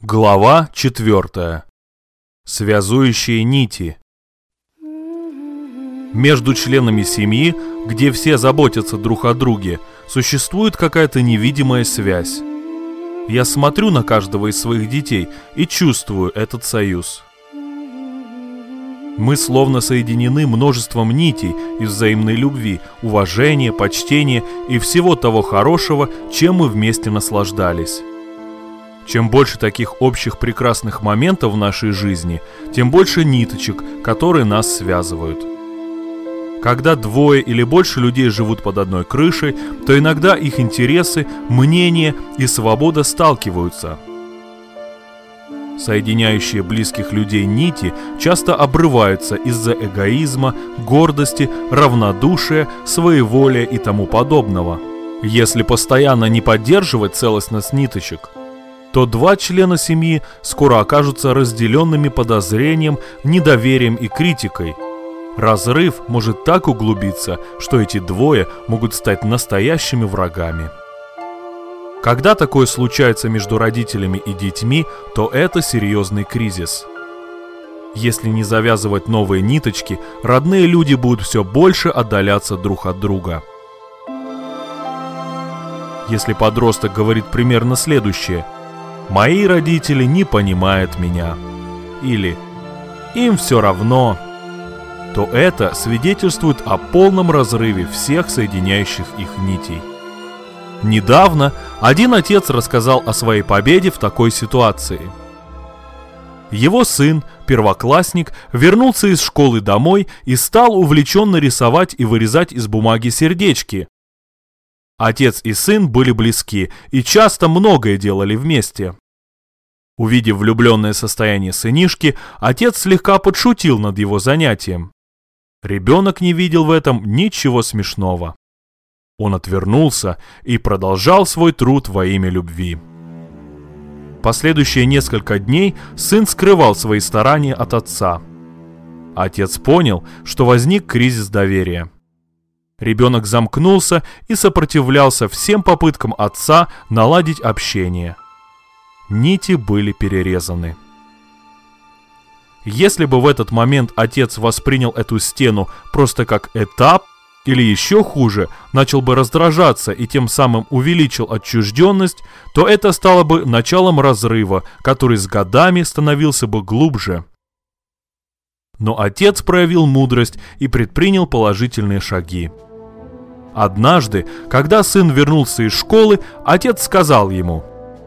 Глава 4. Связующие нити. Между членами семьи, где все заботятся друг о друге, существует какая-то невидимая связь. Я смотрю на каждого из своих детей и чувствую этот союз. Мы словно соединены множеством нитей из взаимной любви, уважения, почтения и всего того хорошего, чем мы вместе наслаждались. Чем больше таких общих прекрасных моментов в нашей жизни, тем больше ниточек, которые нас связывают. Когда двое или больше людей живут под одной крышей, то иногда их интересы, мнения и свобода сталкиваются. Соединяющие близких людей нити часто обрываются из-за эгоизма, гордости, равнодушия, своеволия и тому подобного. Если постоянно не поддерживать целостность ниточек, то два члена семьи скоро окажутся разделенными подозрением, недоверием и критикой. Разрыв может так углубиться, что эти двое могут стать настоящими врагами. Когда такое случается между родителями и детьми, то это серьезный кризис. Если не завязывать новые ниточки, родные люди будут все больше отдаляться друг от друга. Если подросток говорит примерно следующее: «Мои родители не понимают меня» или «им все равно», то это свидетельствует о полном разрыве всех соединяющих их нитей. Недавно один отец рассказал о своей победе в такой ситуации. Его сын, первоклассник, вернулся из школы домой и стал увлеченно рисовать и вырезать из бумаги сердечки. Отец и сын были близки и часто многое делали вместе. Увидев влюбленное состояние сынишки, отец слегка подшутил над его занятием. Ребенок не видел в этом ничего смешного. Он отвернулся и продолжал свой труд во имя любви. Последующие несколько дней сын скрывал свои старания от отца. Отец понял, что возник кризис доверия. Ребенок замкнулся и сопротивлялся всем попыткам отца наладить общение. Нити были перерезаны. Если бы в этот момент отец воспринял эту стену просто как этап, или еще хуже, начал бы раздражаться и тем самым увеличил отчужденность, то это стало бы началом разрыва, который с годами становился бы глубже. Но отец проявил мудрость и предпринял положительные шаги. Однажды, когда сын вернулся из школы, отец сказал ему: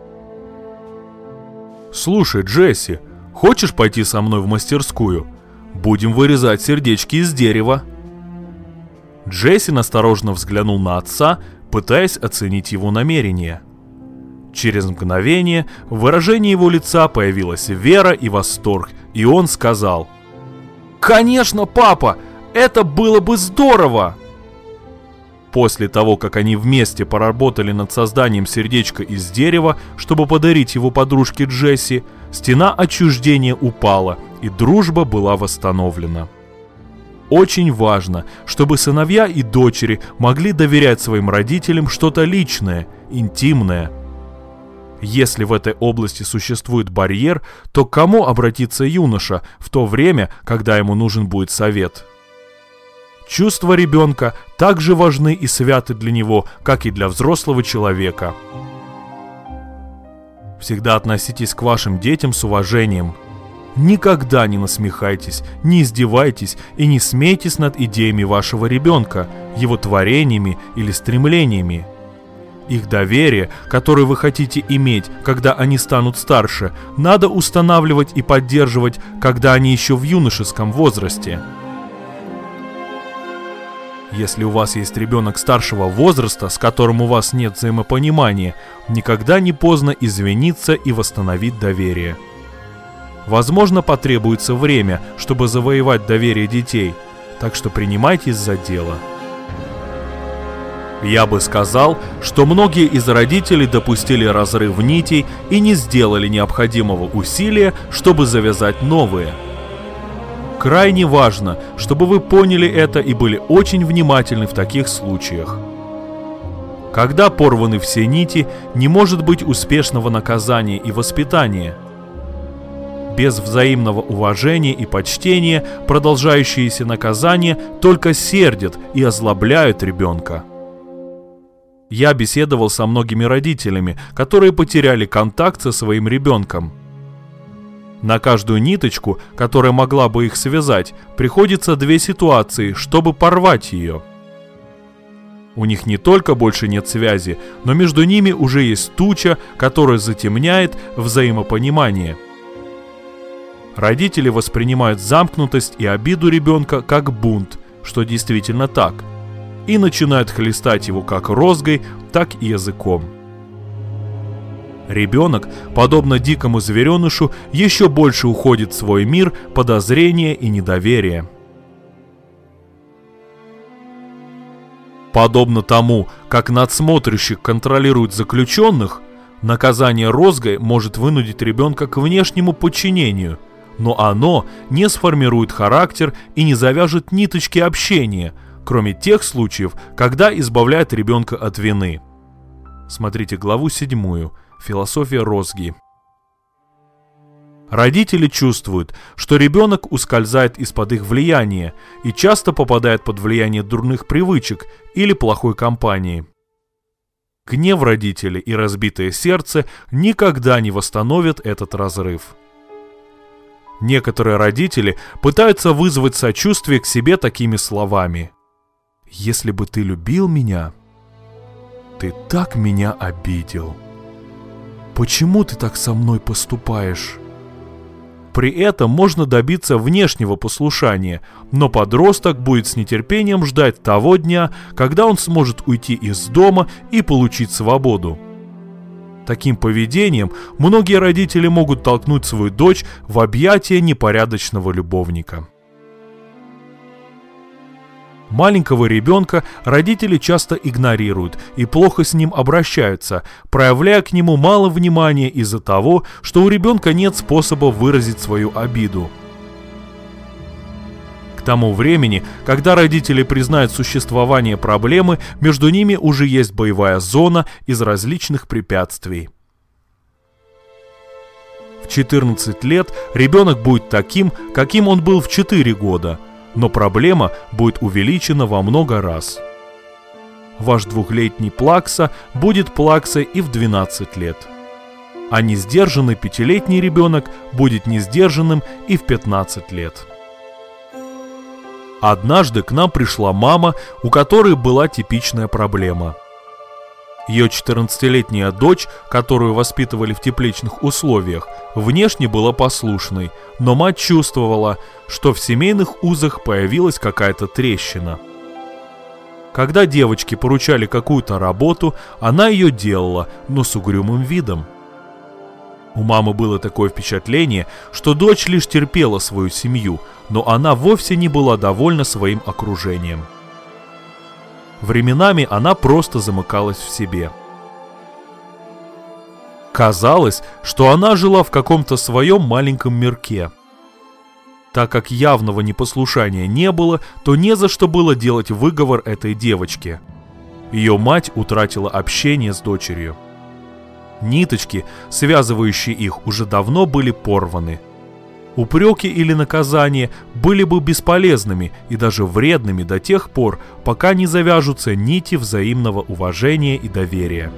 «Слушай, Джесси, хочешь пойти со мной в мастерскую? Будем вырезать сердечки из дерева». Джесси осторожно взглянул на отца, пытаясь оценить его намерение. Через мгновение в выражении его лица появилась вера и восторг, и он сказал: «Конечно, папа! Это было бы здорово!» После того, как они вместе поработали над созданием сердечка из дерева, чтобы подарить его подружке Джесси, стена отчуждения упала, и дружба была восстановлена. Очень важно, чтобы сыновья и дочери могли доверять своим родителям что-то личное, интимное. Если в этой области существует барьер, то к кому обратиться юноша в то время, когда ему нужен будет совет? Чувства ребенка так же важны и святы для него, как и для взрослого человека. Всегда относитесь к вашим детям с уважением. Никогда не насмехайтесь, не издевайтесь и не смейтесь над идеями вашего ребенка, его творениями или стремлениями. Их доверие, которое вы хотите иметь, когда они станут старше, надо устанавливать и поддерживать, когда они еще в юношеском возрасте. Если у вас есть ребенок старшего возраста, с которым у вас нет взаимопонимания, никогда не поздно извиниться и восстановить доверие. Возможно, потребуется время, чтобы завоевать доверие детей, так что принимайтесь за дело. Я бы сказал, что многие из родителей допустили разрыв нитей и не сделали необходимого усилия, чтобы завязать новые. Крайне важно, чтобы вы поняли это и были очень внимательны в таких случаях. Когда порваны все нити, не может быть успешного наказания и воспитания. Без взаимного уважения и почтения продолжающиеся наказания только сердят и озлобляют ребенка. Я беседовал со многими родителями, которые потеряли контакт со своим ребенком. На каждую ниточку, которая могла бы их связать, приходится 2 ситуации, чтобы порвать ее. У них не только больше нет связи, но между ними уже есть туча, которая затемняет взаимопонимание. Родители воспринимают замкнутость и обиду ребенка как бунт, что действительно так, и начинают хлестать его как розгой, так и языком. Ребенок, подобно дикому зверенышу, еще больше уходит в свой мир подозрения и недоверия. Подобно тому, как надсмотрщик контролирует заключенных, наказание розгой может вынудить ребенка к внешнему подчинению, но оно не сформирует характер и не завяжет ниточки общения, кроме тех случаев, когда избавляет ребенка от вины. Смотрите главу 7. Философия розги. Родители чувствуют, что ребенок ускользает из-под их влияния и часто попадает под влияние дурных привычек или плохой компании. Гнев родителей и разбитое сердце никогда не восстановят этот разрыв. Некоторые родители пытаются вызвать сочувствие к себе такими словами: «Если бы ты любил меня, ты так меня обидел. Почему ты так со мной поступаешь?» При этом можно добиться внешнего послушания, но подросток будет с нетерпением ждать того дня, когда он сможет уйти из дома и получить свободу. Таким поведением многие родители могут толкнуть свою дочь в объятия непорядочного любовника. Маленького ребенка родители часто игнорируют и плохо с ним обращаются, проявляя к нему мало внимания из-за того, что у ребенка нет способа выразить свою обиду. К тому времени, когда родители признают существование проблемы, между ними уже есть боевая зона из различных препятствий. В 14 лет ребенок будет таким, каким он был в 4 года, но проблема будет увеличена во много раз. Ваш 2-летний плакса будет плаксой и в 12 лет. А несдержанный 5-летний ребенок будет несдержанным и в 15 лет. Однажды к нам пришла мама, у которой была типичная проблема. Ее 14-летняя дочь, которую воспитывали в тепличных условиях, внешне была послушной, но мать чувствовала, что в семейных узах появилась какая-то трещина. Когда девочке поручали какую-то работу, она ее делала, но с угрюмым видом. У мамы было такое впечатление, что дочь лишь терпела свою семью, но она вовсе не была довольна своим окружением. Временами она просто замыкалась в себе. Казалось, что она жила в каком-то своем маленьком мирке. Так как явного непослушания не было, то не за что было делать выговор этой девочке. Ее мать утратила общение с дочерью. Ниточки, связывающие их, уже давно были порваны. Упреки или наказания были бы бесполезными и даже вредными до тех пор, пока не завяжутся нити взаимного уважения и доверия.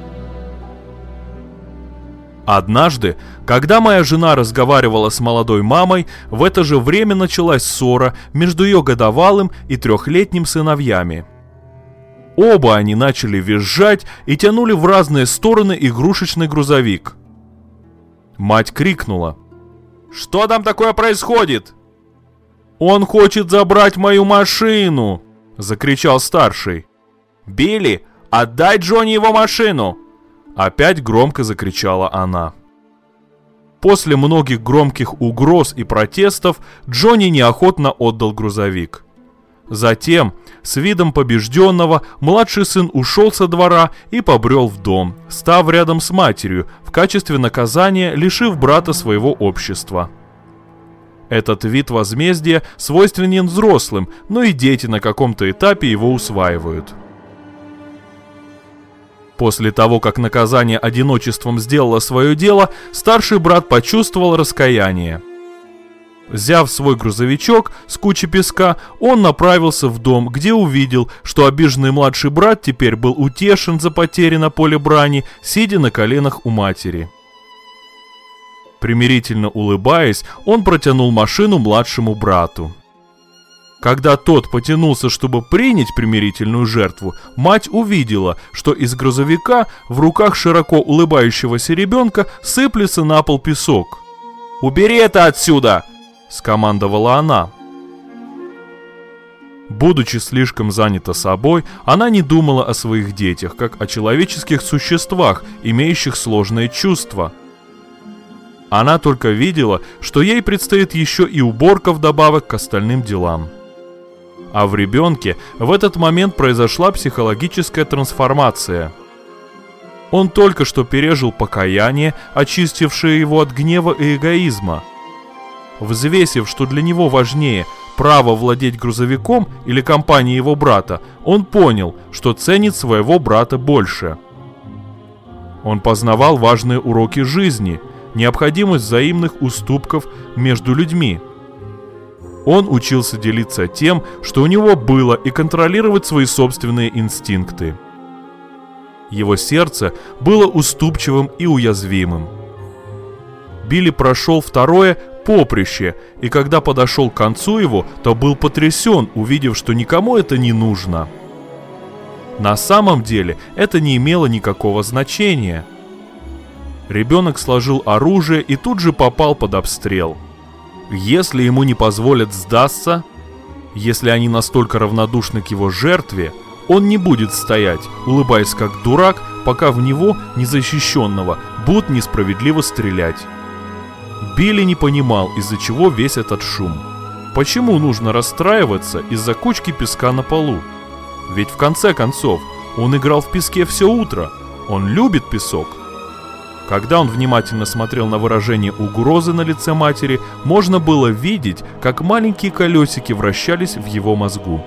Однажды, когда моя жена разговаривала с молодой мамой, в это же время началась ссора между ее годовалым и 3-летним сыновьями. Оба они начали визжать и тянули в разные стороны игрушечный грузовик. Мать крикнула: «Что там такое происходит?» «Он хочет забрать мою машину!» — закричал старший. «Билли, отдай Джонни его машину!» Опять громко закричала она. После многих громких угроз и протестов Джонни неохотно отдал грузовик. Затем, с видом побежденного, младший сын ушел со двора и побрел в дом, став рядом с матерью, в качестве наказания лишив брата своего общества. Этот вид возмездия свойственен взрослым, но и дети на каком-то этапе его усваивают. После того, как наказание одиночеством сделало свое дело, старший брат почувствовал раскаяние. Взяв свой грузовичок с кучей песка, он направился в дом, где увидел, что обиженный младший брат теперь был утешен за потери на поле брани, сидя на коленах у матери. Примирительно улыбаясь, он протянул машину младшему брату. Когда тот потянулся, чтобы принять примирительную жертву, мать увидела, что из грузовика в руках широко улыбающегося ребенка сыплется на пол песок. «Убери это отсюда!» — скомандовала она. Будучи слишком занята собой, она не думала о своих детях, как о человеческих существах, имеющих сложные чувства. Она только видела, что ей предстоит еще и уборка вдобавок к остальным делам. А в ребенке в этот момент произошла психологическая трансформация. Он только что пережил покаяние, очистившее его от гнева и эгоизма. Взвесив, что для него важнее право владеть грузовиком или компанией его брата, он понял, что ценит своего брата больше. Он познавал важные уроки жизни, необходимость взаимных уступков между людьми. Он учился делиться тем, что у него было, и контролировать свои собственные инстинкты. Его сердце было уступчивым и уязвимым. Билли прошел второе поприще, и когда подошел к концу его, то был потрясен, увидев, что никому это не нужно. На самом деле это не имело никакого значения. Ребенок сложил оружие и тут же попал под обстрел. Если ему не позволят сдаться, если они настолько равнодушны к его жертве, он не будет стоять, улыбаясь как дурак, пока в него, незащищенного, будут несправедливо стрелять. Билли не понимал, из-за чего весь этот шум. Почему нужно расстраиваться из-за кучки песка на полу? Ведь в конце концов, он играл в песке все утро. Он любит песок. Когда он внимательно смотрел на выражение угрозы на лице матери, можно было видеть, как маленькие колесики вращались в его мозгу.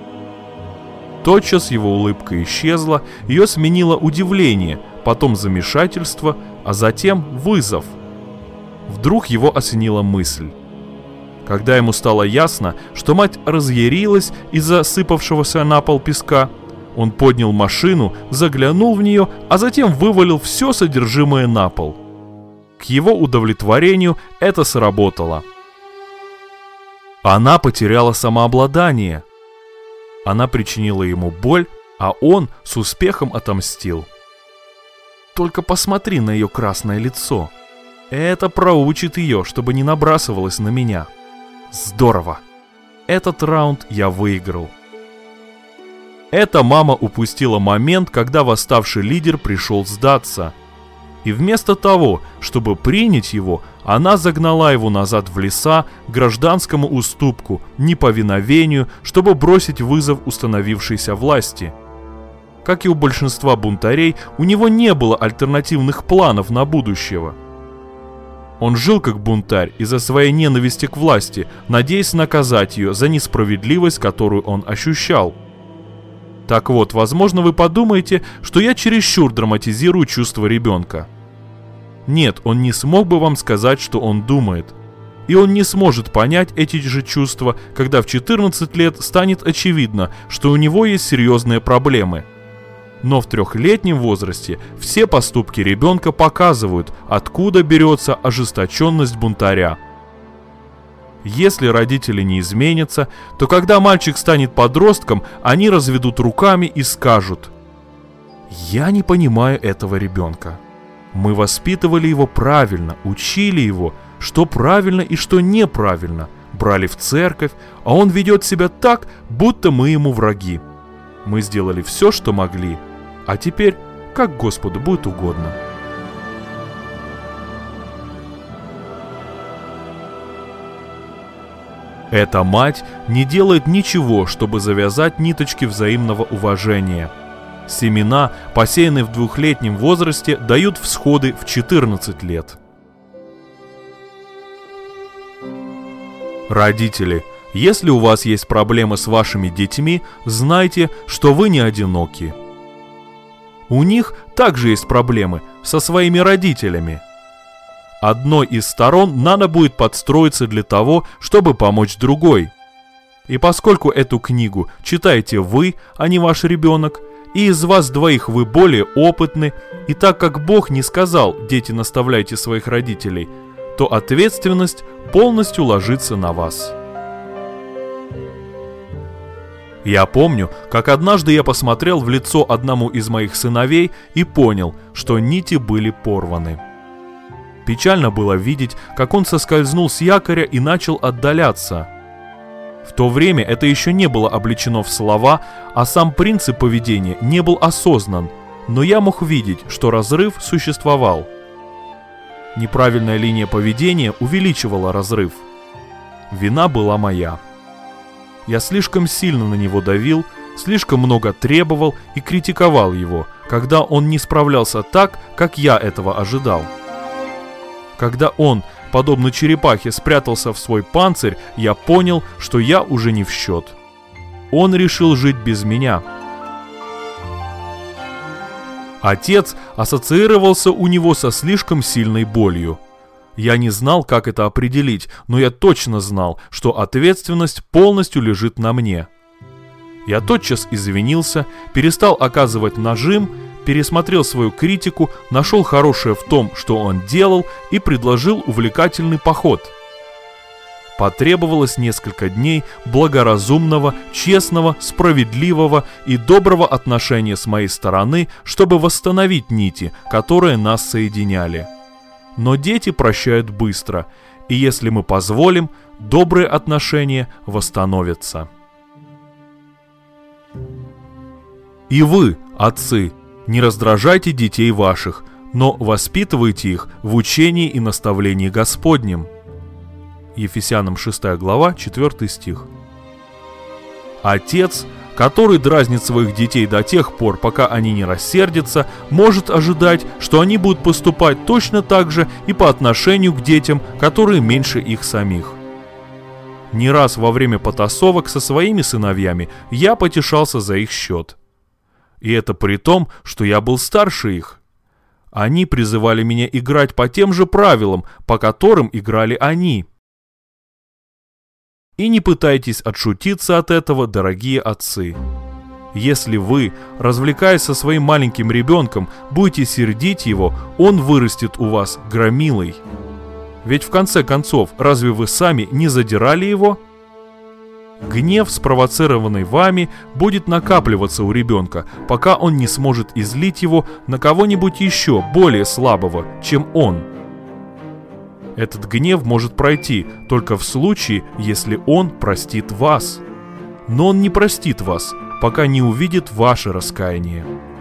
Тотчас его улыбка исчезла, ее сменило удивление, потом замешательство, а затем вызов. Вдруг его осенила мысль. Когда ему стало ясно, что мать разъярилась из-за сыпавшегося на пол песка, он поднял машину, заглянул в нее, а затем вывалил все содержимое на пол. К его удовлетворению это сработало. Она потеряла самообладание. Она причинила ему боль, а он с успехом отомстил. Только посмотри на ее красное лицо. Это проучит ее, чтобы не набрасывалась на меня. Здорово. Этот раунд я выиграл. Эта мама упустила момент, когда восставший лидер пришел сдаться. И вместо того, чтобы принять его, она загнала его назад в леса к гражданскому уступку, неповиновению, чтобы бросить вызов установившейся власти. Как и у большинства бунтарей, у него не было альтернативных планов на будущее. Он жил как бунтарь из-за своей ненависти к власти, надеясь наказать ее за несправедливость, которую он ощущал. Так вот, возможно, вы подумаете, что я чересчур драматизирую чувства ребенка. Нет, он не смог бы вам сказать, что он думает. И он не сможет понять эти же чувства, когда в 14 лет станет очевидно, что у него есть серьезные проблемы. Но в 3-летнем возрасте все поступки ребенка показывают, откуда берется ожесточенность бунтаря. Если родители не изменятся, то когда мальчик станет подростком, они разведут руками и скажут: «Я не понимаю этого ребенка. Мы воспитывали его правильно, учили его, что правильно и что неправильно, брали в церковь, а он ведет себя так, будто мы ему враги. Мы сделали все, что могли, а теперь как Господу будет угодно». Эта мать не делает ничего, чтобы завязать ниточки взаимного уважения. Семена, посеянные в 2-летнем возрасте, дают всходы в 14 лет. Родители, если у вас есть проблемы с вашими детьми, знайте, что вы не одиноки. У них также есть проблемы со своими родителями. Одной из сторон надо будет подстроиться для того, чтобы помочь другой. И поскольку эту книгу читаете вы, а не ваш ребенок, и из вас двоих вы более опытны, и так как Бог не сказал «дети, наставляйте своих родителей», то ответственность полностью ложится на вас. Я помню, как однажды я посмотрел в лицо одному из моих сыновей и понял, что нити были порваны. Печально было видеть, как он соскользнул с якоря и начал отдаляться. В то время это еще не было облечено в слова, а сам принцип поведения не был осознан, но я мог видеть, что разрыв существовал. Неправильная линия поведения увеличивала разрыв. Вина была моя. Я слишком сильно на него давил, слишком много требовал и критиковал его, когда он не справлялся так, как я этого ожидал. Когда он, подобно черепахе, спрятался в свой панцирь, я понял, что я уже не в счет. Он решил жить без меня. Отец ассоциировался у него со слишком сильной болью. Я не знал, как это определить, но я точно знал, что ответственность полностью лежит на мне. Я тотчас извинился, перестал оказывать нажим, пересмотрел свою критику, нашел хорошее в том, что он делал, и предложил увлекательный поход. Потребовалось несколько дней благоразумного, честного, справедливого и доброго отношения с моей стороны, чтобы восстановить нити, которые нас соединяли. Но дети прощают быстро, и если мы позволим, добрые отношения восстановятся. И вы, отцы, не раздражайте детей ваших, но воспитывайте их в учении и наставлении Господнем. Ефесянам 6 глава, 4 стих. Отец, который дразнит своих детей до тех пор, пока они не рассердятся, может ожидать, что они будут поступать точно так же и по отношению к детям, которые меньше их самих. Не раз во время потасовок со своими сыновьями я потешался за их счет. И это при том, что я был старше их. Они призывали меня играть по тем же правилам, по которым играли они. И не пытайтесь отшутиться от этого, дорогие отцы. Если вы, развлекаясь со своим маленьким ребенком, будете сердить его, он вырастет у вас громилой. Ведь в конце концов, разве вы сами не задирали его? Гнев, спровоцированный вами, будет накапливаться у ребенка, пока он не сможет излить его на кого-нибудь еще более слабого, чем он. Этот гнев может пройти только в случае, если он простит вас. Но он не простит вас, пока не увидит ваше раскаяние.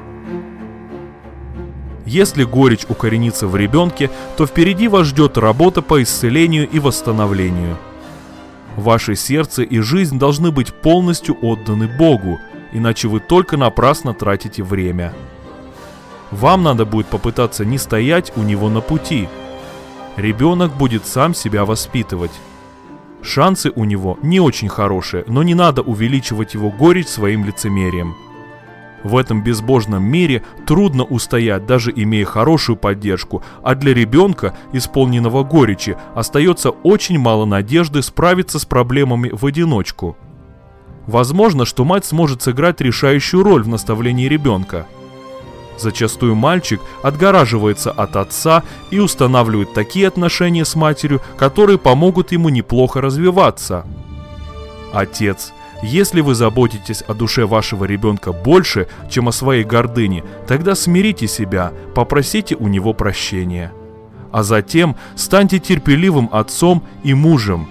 Если горечь укоренится в ребенке, то впереди вас ждет работа по исцелению и восстановлению. Ваше сердце и жизнь должны быть полностью отданы Богу, иначе вы только напрасно тратите время. Вам надо будет попытаться не стоять у него на пути. Ребенок будет сам себя воспитывать. Шансы у него не очень хорошие, но не надо увеличивать его горечь своим лицемерием. В этом безбожном мире трудно устоять, даже имея хорошую поддержку, а для ребенка, исполненного горечи, остается очень мало надежды справиться с проблемами в одиночку. Возможно, что мать сможет сыграть решающую роль в наставлении ребенка. Зачастую мальчик отгораживается от отца и устанавливает такие отношения с матерью, которые помогут ему неплохо развиваться. Отец, если вы заботитесь о душе вашего ребенка больше, чем о своей гордыне, тогда смирите себя, попросите у него прощения. А затем станьте терпеливым отцом и мужем.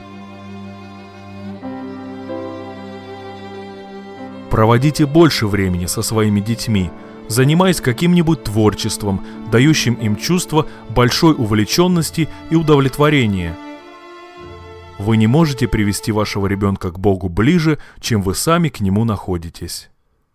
Проводите больше времени со своими детьми, занимаясь каким-нибудь творчеством, дающим им чувство большой увлеченности и удовлетворения. Вы не можете привести вашего ребенка к Богу ближе, чем вы сами к Нему находитесь.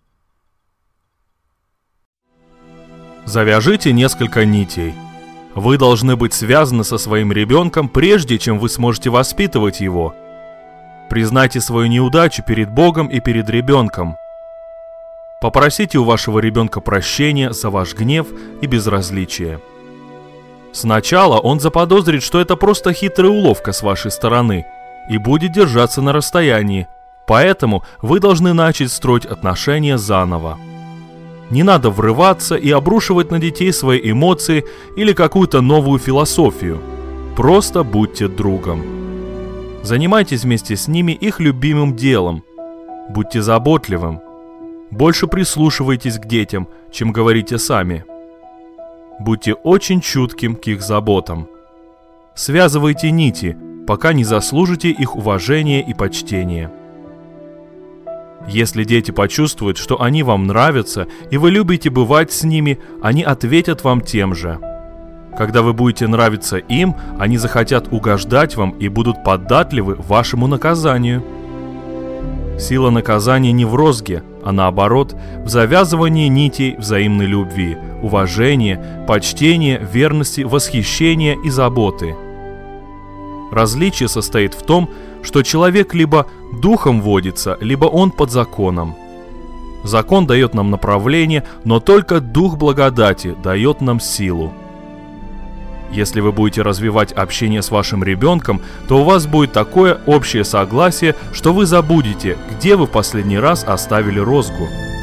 Завяжите несколько нитей. Вы должны быть связаны со своим ребенком, прежде чем вы сможете воспитывать его. Признайте свою неудачу перед Богом и перед ребенком. Попросите у вашего ребенка прощения за ваш гнев и безразличие. Сначала он заподозрит, что это просто хитрая уловка с вашей стороны и будет держаться на расстоянии, поэтому вы должны начать строить отношения заново. Не надо врываться и обрушивать на детей свои эмоции или какую-то новую философию. Просто будьте другом. Занимайтесь вместе с ними их любимым делом. Будьте заботливым. Больше прислушивайтесь к детям, чем говорите сами. Будьте очень чутким к их заботам. Связывайте нити, пока не заслужите их уважения и почтения. Если дети почувствуют, что они вам нравятся и вы любите бывать с ними, они ответят вам тем же. Когда вы будете нравиться им, они захотят угождать вам и будут податливы вашему наказанию. Сила наказания не в розге, а наоборот, в завязывании нитей взаимной любви, уважения, почтения, верности, восхищения и заботы. Различие состоит в том, что человек либо духом водится, либо он под законом. Закон дает нам направление, но только дух благодати дает нам силу. Если вы будете развивать общение с вашим ребенком, то у вас будет такое общее согласие, что вы забудете, где вы в последний раз оставили розгу.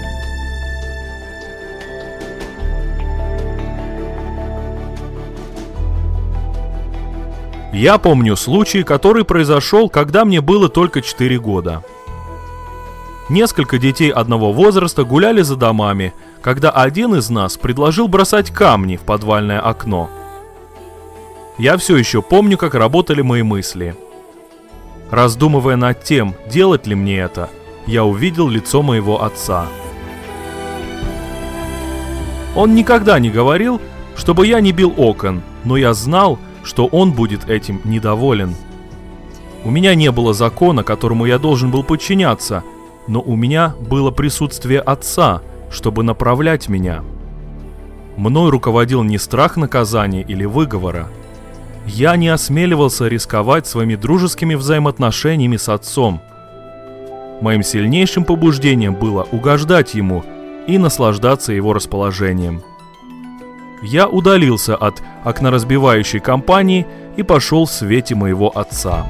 Я помню случай, который произошел, когда мне было только 4 года. Несколько детей одного возраста гуляли за домами, когда один из нас предложил бросать камни в подвальное окно. Я все еще помню, как работали мои мысли. Раздумывая над тем, делать ли мне это, я увидел лицо моего отца. Он никогда не говорил, чтобы я не бил окон, но я знал, что он будет этим недоволен. У меня не было закона, которому я должен был подчиняться, но у меня было присутствие отца, чтобы направлять меня. Мной руководил не страх наказания или выговора. Я не осмеливался рисковать своими дружескими взаимоотношениями с отцом. Моим сильнейшим побуждением было угождать ему и наслаждаться его расположением. Я удалился от окноразбивающей компании и пошел в свете моего отца.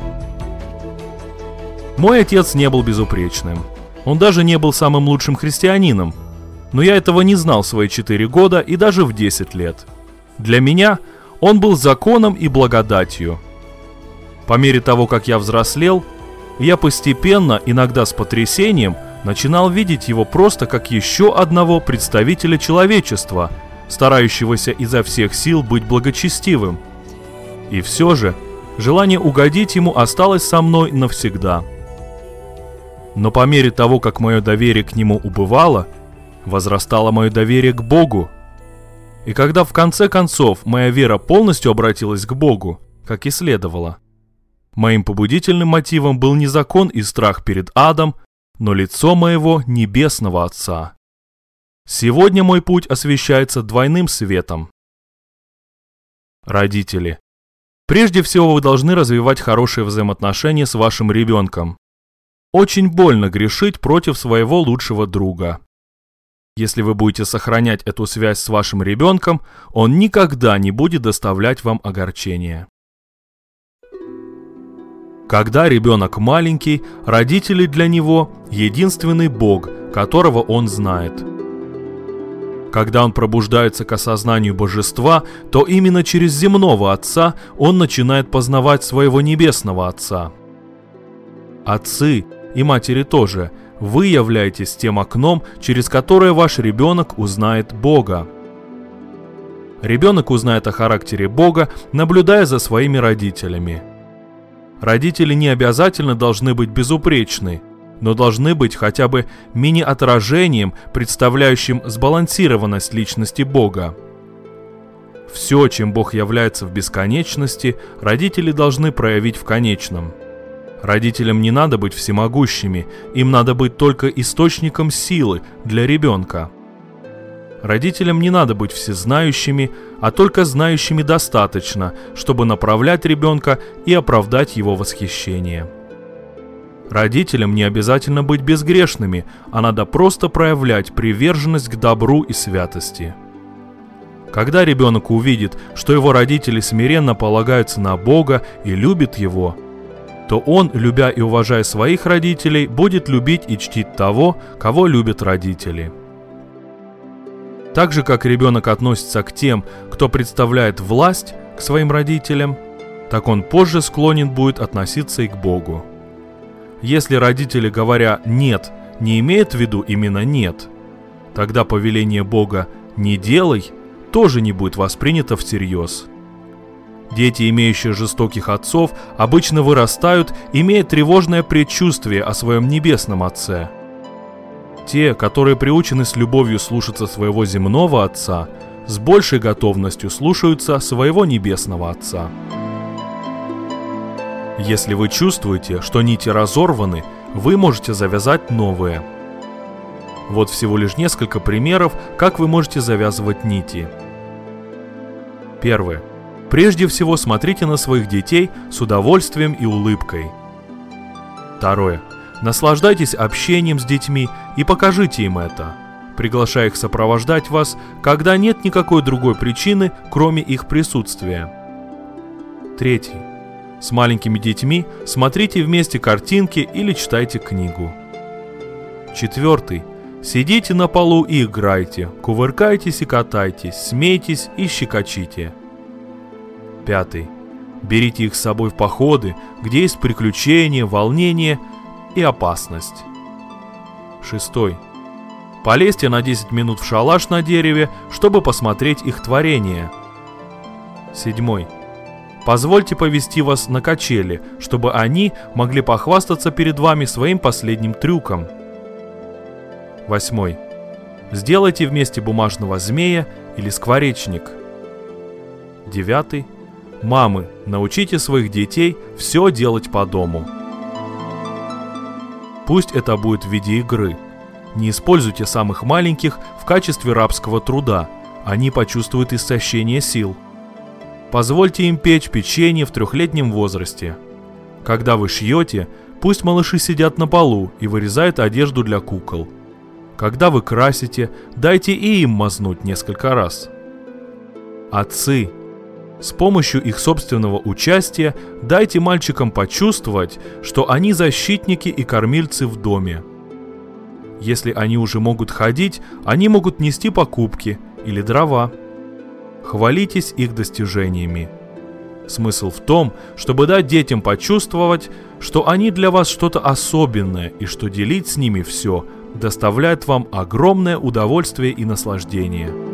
Мой отец не был безупречным. Он даже не был самым лучшим христианином. Но я этого не знал в свои 4 года и даже в 10 лет. Для меня он был законом и благодатью. По мере того, как я взрослел, я постепенно, иногда с потрясением, начинал видеть его просто как еще одного представителя человечества, старающегося изо всех сил быть благочестивым. И все же, желание угодить ему осталось со мной навсегда. Но по мере того, как мое доверие к нему убывало, возрастало мое доверие к Богу. И когда в конце концов моя вера полностью обратилась к Богу, как и следовало, моим побудительным мотивом был не закон и страх перед адом, но лицо моего небесного Отца. Сегодня мой путь освещается двойным светом. Родители, прежде всего вы должны развивать хорошие взаимоотношения с вашим ребенком. Очень больно грешить против своего лучшего друга. Если вы будете сохранять эту связь с вашим ребенком, он никогда не будет доставлять вам огорчения. Когда ребенок маленький, родители для него – единственный Бог, которого он знает. Когда он пробуждается к осознанию божества, то именно через земного Отца он начинает познавать своего небесного Отца. Отцы и матери тоже – вы являетесь тем окном, через которое ваш ребенок узнает Бога. Ребенок узнает о характере Бога, наблюдая за своими родителями. Родители не обязательно должны быть безупречны, но должны быть хотя бы мини-отражением, представляющим сбалансированность личности Бога. Все, чем Бог является в бесконечности, родители должны проявить в конечном. Родителям не надо быть всемогущими, им надо быть только источником силы для ребенка. Родителям не надо быть всезнающими, а только знающими достаточно, чтобы направлять ребенка и оправдать его восхищение. Родителям не обязательно быть безгрешными, а надо просто проявлять приверженность к добру и святости. Когда ребенок увидит, что его родители смиренно полагаются на Бога и любят Его, то он, любя и уважая своих родителей, будет любить и чтить того, кого любят родители. Так же, как ребенок относится к тем, кто представляет власть к своим родителям, так он позже склонен будет относиться и к Богу. Если родители, говоря «нет», не имеют в виду именно «нет», тогда повеление Бога «не делай» тоже не будет воспринято всерьез. Дети, имеющие жестоких отцов, обычно вырастают, имея тревожное предчувствие о своем небесном отце. Те, которые приучены с любовью слушаться своего земного отца, с большей готовностью слушаются своего небесного отца. Если вы чувствуете, что нити разорваны, вы можете завязать новые. Вот всего лишь несколько примеров, как вы можете завязывать нити. Первое. Прежде всего смотрите на своих детей с удовольствием и улыбкой. Второе. Наслаждайтесь общением с детьми и покажите им это, приглашая их сопровождать вас, когда нет никакой другой причины, кроме их присутствия. Третий. С маленькими детьми смотрите вместе картинки или читайте книгу. Четвертый. Сидите на полу и играйте, кувыркайтесь и катайтесь, смейтесь и щекочите. Пятый. Берите их с собой в походы, где есть приключения, волнение и опасность. Шестой. Полезьте на 10 минут в шалаш на дереве, чтобы посмотреть их творение. Седьмой. Позвольте повести вас на качели, чтобы они могли похвастаться перед вами своим последним трюком. Восьмой. Сделайте вместе бумажного змея или скворечник. Девятый. Мамы, научите своих детей все делать по дому. Пусть это будет в виде игры. Не используйте самых маленьких в качестве рабского труда, они почувствуют истощение сил. Позвольте им печь печенье в 3-летнем возрасте. Когда вы шьете, пусть малыши сидят на полу и вырезают одежду для кукол. Когда вы красите, дайте и им мазнуть несколько раз. Отцы, с помощью их собственного участия дайте мальчикам почувствовать, что они защитники и кормильцы в доме. Если они уже могут ходить, они могут нести покупки или дрова. Хвалитесь их достижениями. Смысл в том, чтобы дать детям почувствовать, что они для вас что-то особенное и что делить с ними все доставляет вам огромное удовольствие и наслаждение.